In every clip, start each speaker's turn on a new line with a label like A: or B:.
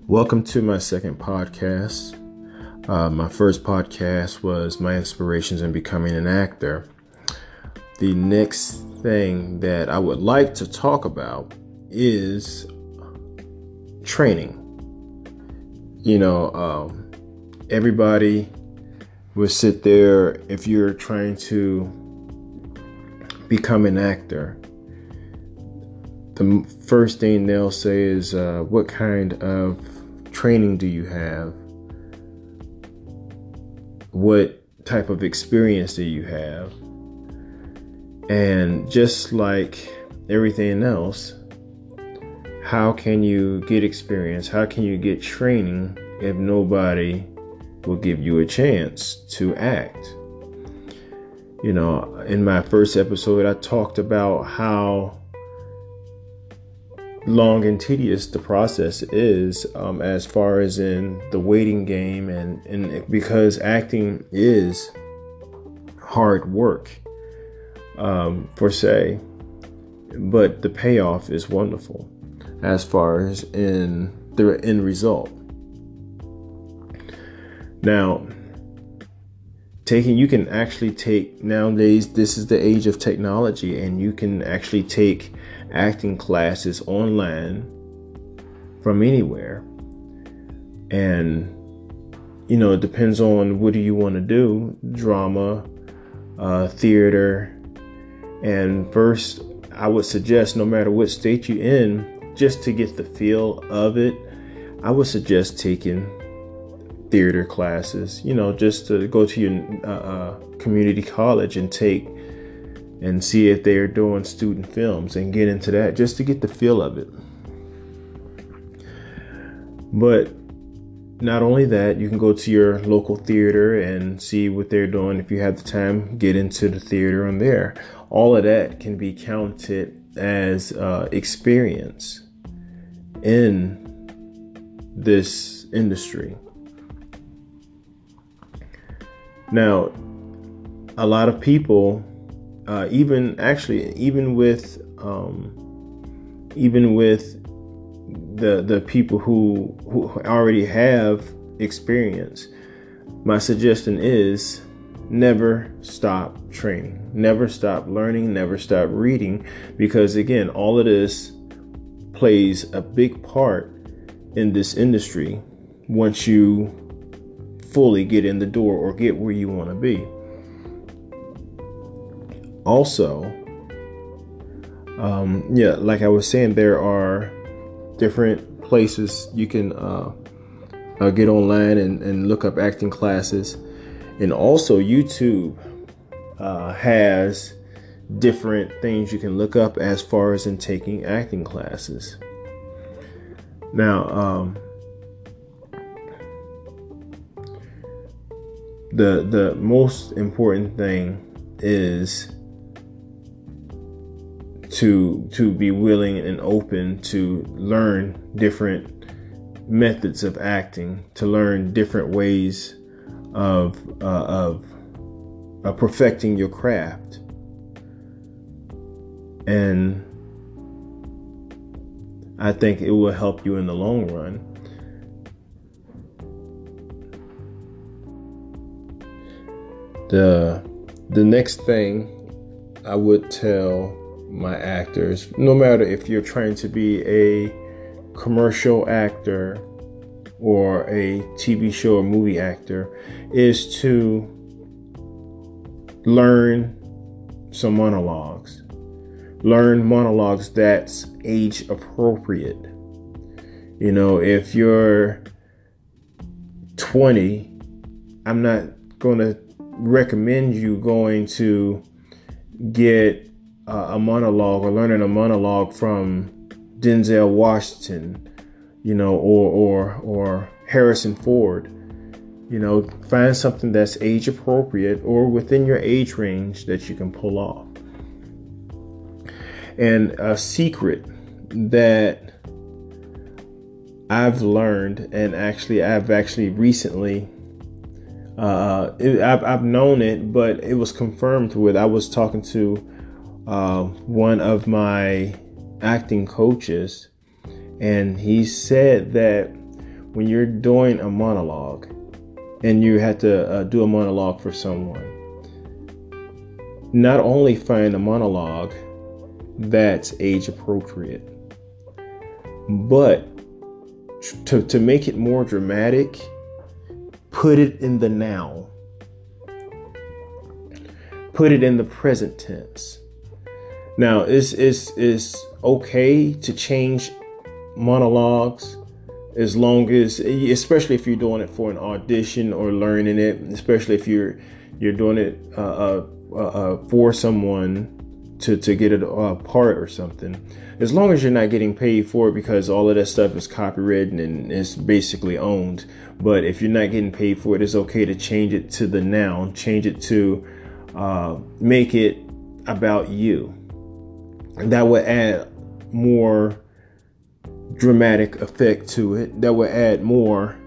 A: Welcome to my second podcast. My first podcast was my inspirations in becoming an actor. The next thing that I would like to talk about is training. Everybody would sit there if you're trying to become an actor. The first thing they'll say is, what kind of training do you have? What type of experience do you have? And just like everything else, how can you get experience? How can you get training if nobody will give you a chance to act? In my first episode, I talked about how long and tedious the process is, as far as in the waiting game, and because acting is hard work, per se, but the payoff is wonderful as far as in the end result. Now, you can actually take, nowadays, this is the age of technology, and you can actually take acting classes online from anywhere. And, it depends on what do you want to do, drama, theater. And first, I would suggest, no matter what state you're in, just to get the feel of it, I would suggest taking theater classes, just to go to your community college and see if they're doing student films and get into that, just to get the feel of it. But not only that, you can go to your local theater and see what they're doing. If you have the time, get into the theater on there. All of that can be counted as experience in this industry. Now, a lot of people, even with the people who already have experience, my suggestion is never stop training, never stop learning, never stop reading, because again, all of this plays a big part in this industry once you fully get in the door or get where you want to be. Also, like I was saying, there are different places you can get online and look up acting classes. And also YouTube has different things you can look up as far as in taking acting classes. Now, the most important thing is to be willing and open to learn different methods of acting, to learn different ways of perfecting your craft. And I think it will help you in the long run. The next thing I would tell my actors, no matter if you're trying to be a commercial actor or a TV show or movie actor, is to learn some monologues. Learn monologues that's age appropriate. If you're 20, I'm not going to recommend you going to get a monologue or learning a monologue from Denzel Washington, or Harrison Ford. Find something that's age appropriate or within your age range that you can pull off. And a secret that I've learned, and I've recently, I've known it, but it was confirmed with, I was talking to one of my acting coaches, and he said that when you're doing a monologue and you have to do a monologue for someone, not only find a monologue that's age appropriate, but to make it more dramatic, put it in the now. Put it in the present tense. Now, it's okay to change monologues as long as, especially if you're doing it for an audition or learning it, especially if you're doing it for someone to get a part or something. As long as you're not getting paid for it, because all of that stuff is copywritten and it's basically owned. But if you're not getting paid for it, it's okay to change it to the noun, change it to make it about you. And that would add more dramatic effect to it. That would add more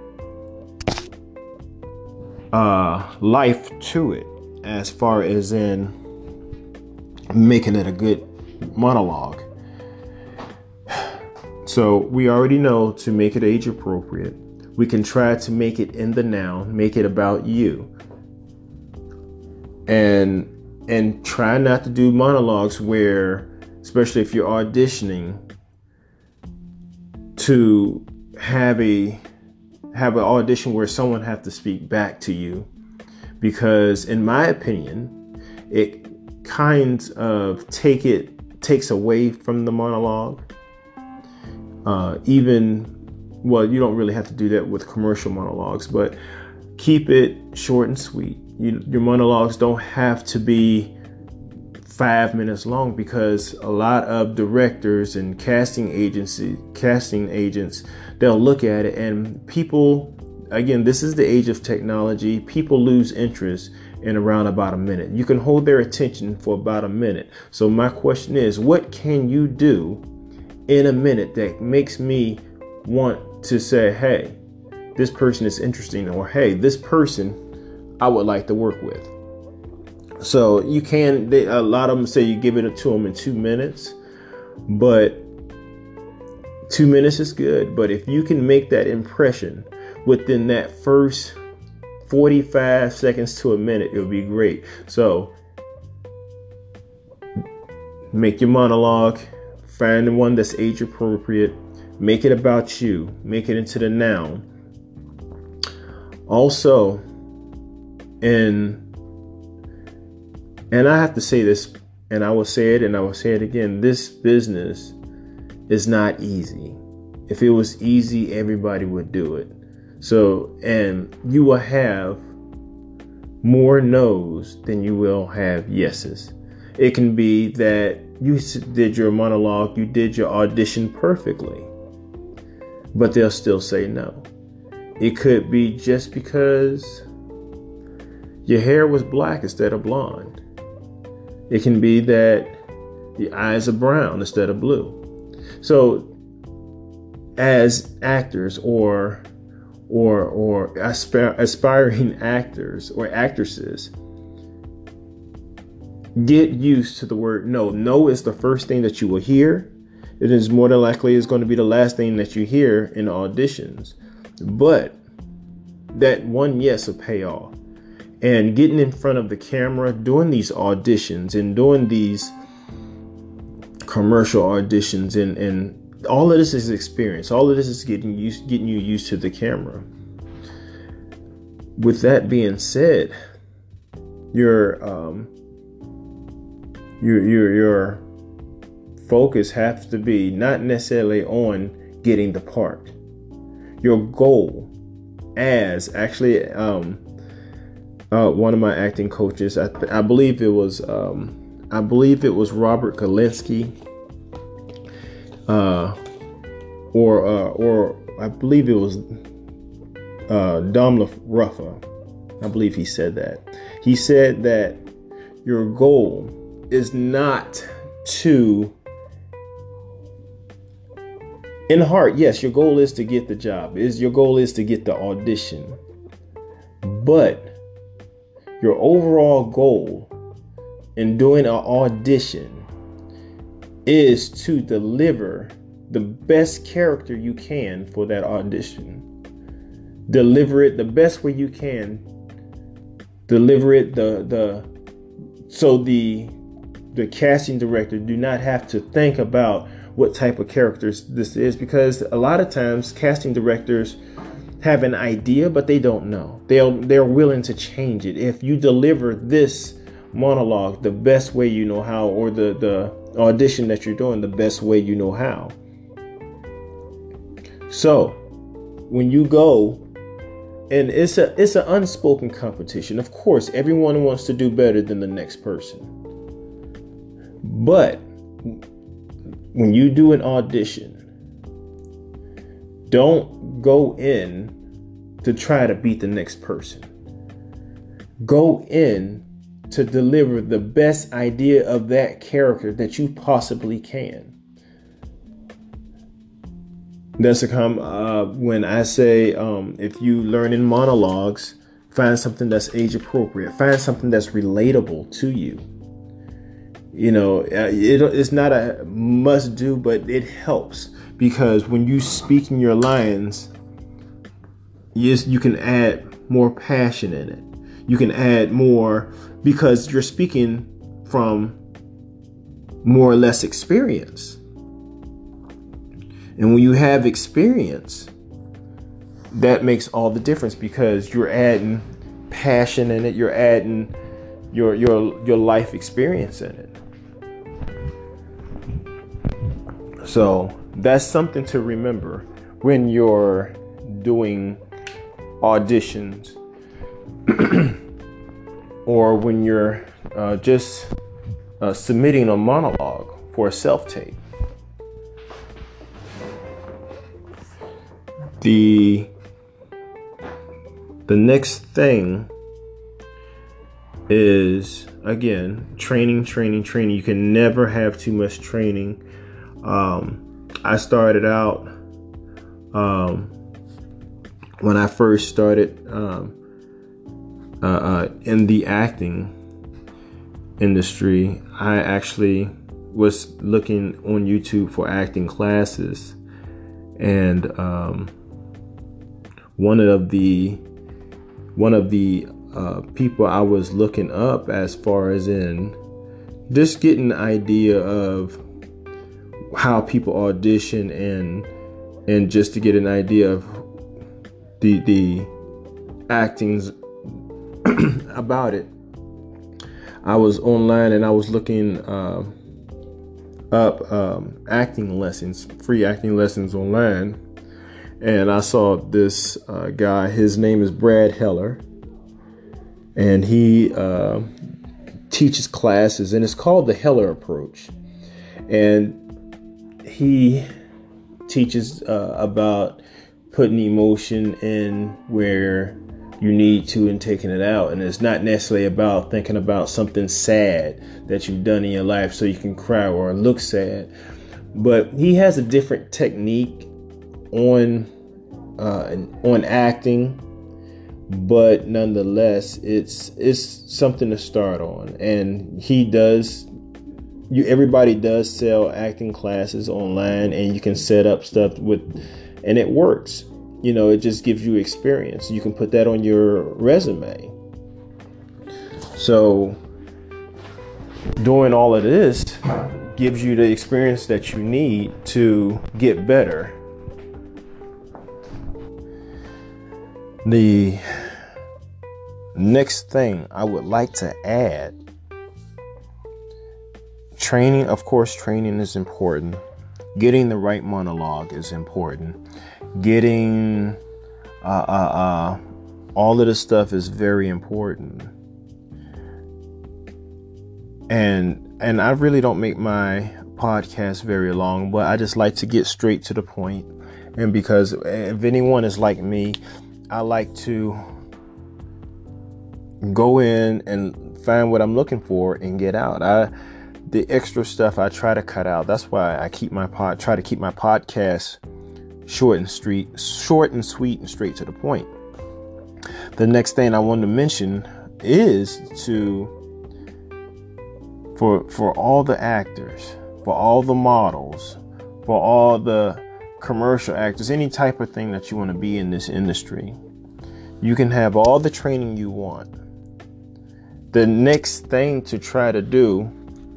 A: life to it, as far as in making it a good monologue. So we already know to make it age appropriate. We can try to make it in the noun, make it about you. And try not to do monologues where, especially if you're auditioning, to have an audition where someone have to speak back to you, because in my opinion, it kind of takes away from the monologue. You don't really have to do that with commercial monologues, but keep it short and sweet. Your monologues don't have to be 5 minutes long, because a lot of directors and casting agents, they'll look at it, and people, again, this is the age of technology. People lose interest in around about a minute. You can hold their attention for about a minute. So my question is, what can you do in a minute that makes me want to say, hey, this person is interesting, or hey, this person I would like to work with? So you can, a lot of them say you give it to them in 2 minutes, but 2 minutes is good. But if you can make that impression within that first 45 seconds to a minute, it'll be great. So make your monologue, find the one that's age appropriate, make it about you, make it into the noun. Also, and I have to say this, and I will say it, and I will say it again, this business is not easy. If it was easy, everybody would do it. So, and you will have more no's than you will have yeses. It can be that you did your monologue, you did your audition perfectly, but they'll still say no. It could be just because your hair was black instead of blonde. It can be that your eyes are brown instead of blue. So as actors or aspiring actors or actresses, get used to the word no. No is the first thing that you will hear. It is more than likely is going to be the last thing that you hear in auditions. But that one yes will pay off. And getting in front of the camera, doing these auditions and doing these commercial auditions, and all of this is experience. All of this is getting you used to the camera. With that being said, your focus has to be not necessarily on getting the part. Your goal, as actually one of my acting coaches, I believe it was Robert Kalinsky, or I believe it was Dom Ruffa. I believe he said that. He said that your goal is not to, in heart, yes, your goal is to get the job. Your goal is to get the audition. But your overall goal in doing an audition is to deliver the best character you can for that audition. Deliver it the best way you can. Deliver it so the casting director do not have to think about what type of characters this is, because a lot of times casting directors have an idea, but they don't know. They're willing to change it. If you deliver this monologue the best way you know how, or the audition that you're doing the best way you know how. So when you go, and it's an unspoken competition. Of course, everyone wants to do better than the next person. But when you do an audition, don't go in to try to beat the next person. Go in to deliver the best idea of that character that you possibly can. That's when I say, if you learn in monologues, find something that's age appropriate. Find something that's relatable to you. You know, it's not a must do, but it helps, because when you speak in your lines, yes, you can add more passion in it. You can add more because you're speaking from more or less experience. And when you have experience, that makes all the difference, because you're adding passion in it. You're adding your life experience in it. So that's something to remember when you're doing auditions or when you're just submitting a monologue for a self-tape. The next thing is, again, training. You can never have too much training. I started out, when I first started in the acting industry, I actually was looking on YouTube for acting classes, and one of the people I was looking up, as far as in just getting an idea of how people audition, and just to get an idea of the actings about it. I was online and I was looking up acting lessons, free acting lessons online. And I saw this guy, his name is Brad Heller, and he teaches classes, and it's called the Heller Approach. And he teaches about putting emotion in where you need to and taking it out. And it's not necessarily about thinking about something sad that you've done in your life so you can cry or look sad. But he has a different technique on acting, but nonetheless, it's something to start on. And everybody does sell acting classes online, and you can set up stuff and it works. You know, it just gives you experience. You can put that on your resume. So doing all of this gives you the experience that you need to get better. The next thing I would like to add, training. Of course, training is important. Getting the right monologue is important. Getting all of this stuff is very important. And I really don't make my podcast very long, but I just like to get straight to the point. And because if anyone is like me, I like to go in and find what I'm looking for and get out. The extra stuff I try to cut out. That's why I try to keep my podcast short and sweet, and straight to the point. The next thing I want to mention is for all the actors, for all the models, for all the commercial actors, any type of thing that you want to be in this industry. You can have all the training you want. The next thing to try to do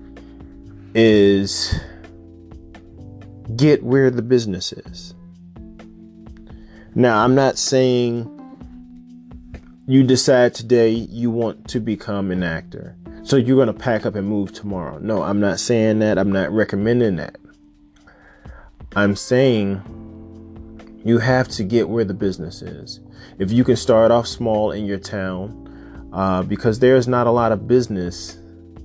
A: is get where the business is. Now, I'm not saying you decide today you want to become an actor, so you're going to pack up and move tomorrow. No, I'm not saying that. I'm not recommending that. I'm saying you have to get where the business is. If you can start off small in your town, because there's not a lot of business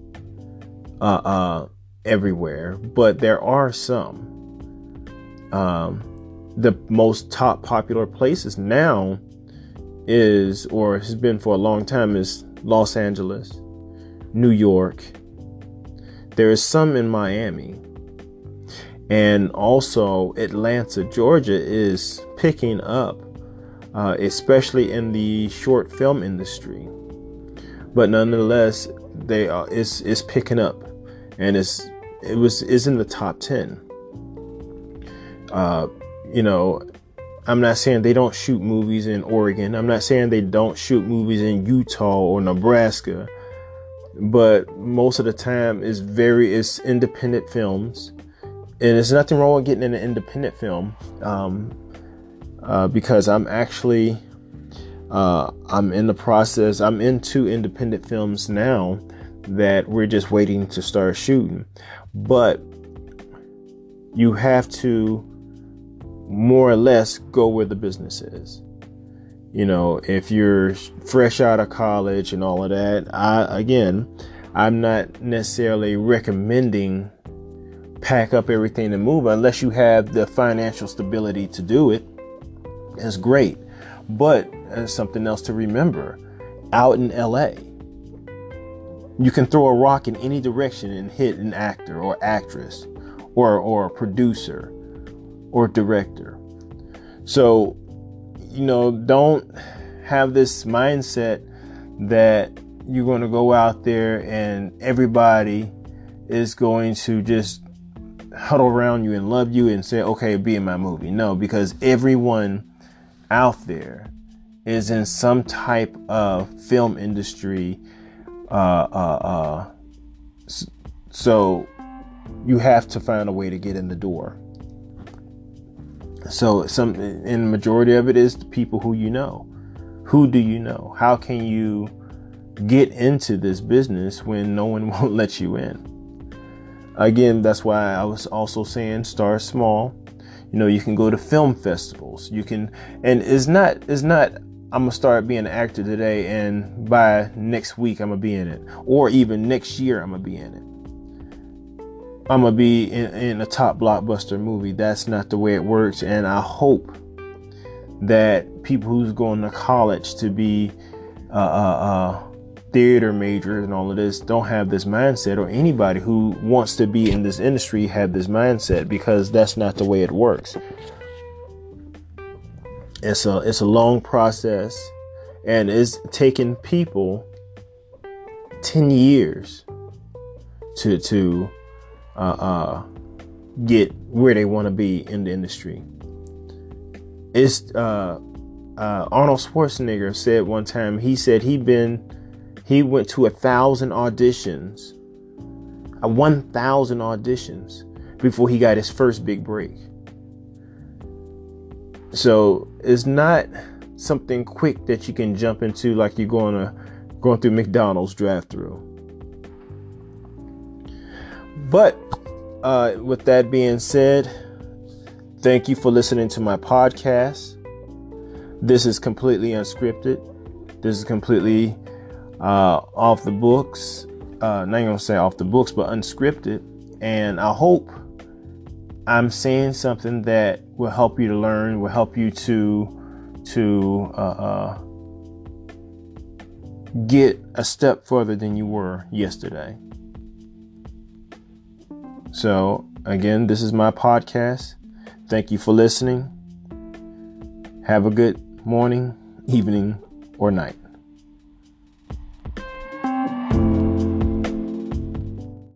A: everywhere, but there are some. The most top popular places now is, or has been for a long time, is Los Angeles, New York. There is some in Miami, and also Atlanta, Georgia is picking up, especially in the short film industry. But nonetheless, it's picking up, and it's in the top 10. I'm not saying they don't shoot movies in Oregon. I'm not saying they don't shoot movies in Utah or Nebraska. But most of the time it's independent films. And there's nothing wrong with getting in an independent film. Because I'm actually, I'm in the process. I'm into independent films now that we're just waiting to start shooting. But you have to more or less go where the business is. If you're fresh out of college and all of that, I'm not necessarily recommending pack up everything and move unless you have the financial stability to do it. It's great. But there's something else to remember. Out in LA, you can throw a rock in any direction and hit an actor or actress or a producer or director. So, don't have this mindset that you're going to go out there and everybody is going to just huddle around you and love you and say, okay, be in my movie. No, because everyone out there is in some type of film industry. So you have to find a way to get in the door. So in the majority of it is the people who you know. Who do you know? How can you get into this business when no one won't let you in? Again, that's why I was also saying start small. You can go to film festivals. You can, and it's not I'm gonna start being an actor today and by next week I'm gonna be in it, or even next year I'm gonna be in it. I'm gonna be in a top blockbuster movie. That's not the way it works. And I hope that people who's going to college to be theater majors and all of this don't have this mindset, or anybody who wants to be in this industry have this mindset, because that's not the way it works. It's a long process, and it's taken people 10 years to get where they want to be in the industry. It's Arnold Schwarzenegger said one time, he said he went to 1,000 auditions before he got his first big break. So it's not something quick that you can jump into like you're going through McDonald's drive-thru. But with that being said, thank you for listening to my podcast. This is completely unscripted. This is completely off the books. Not going to say off the books, but unscripted. And I hope I'm saying something that will help you to learn, will help you to get a step further than you were yesterday. So again, this is my podcast. Thank you for listening. Have a good morning, evening, or night.